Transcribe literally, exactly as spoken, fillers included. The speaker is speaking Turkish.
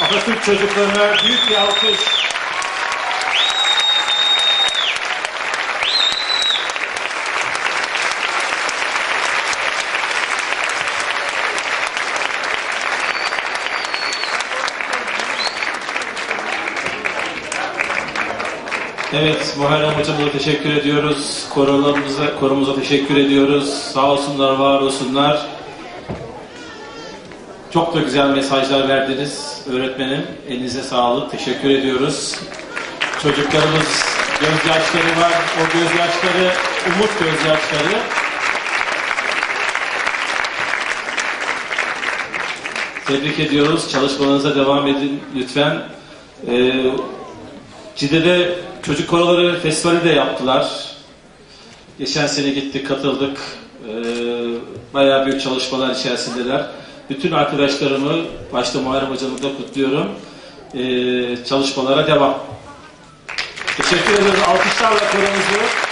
Atatürk çocuklarına büyük bir alkış. Evet, Muharrem Hocamıza teşekkür ediyoruz. Korolarımıza, korumuza teşekkür ediyoruz. Sağ olsunlar, var olsunlar. Çok da güzel mesajlar verdiniz öğretmenim. Elinize sağlık. Teşekkür ediyoruz. Çocuklarımız gözyaşları var. O gözyaşları, umut gözyaşları. Tebrik ediyoruz. Çalışmalarınıza devam edin lütfen. Ee, Cide'de Çocuk Koroları Festivali de yaptılar. Geçen sene gittik, katıldık. Ee, bayağı büyük çalışmalar içerisindeler. Bütün arkadaşlarımı, başta Muharrem Hocam'ı da kutluyorum. Ee, çalışmalara devam. Teşekkür ederiz. Alkışlarla koromuzu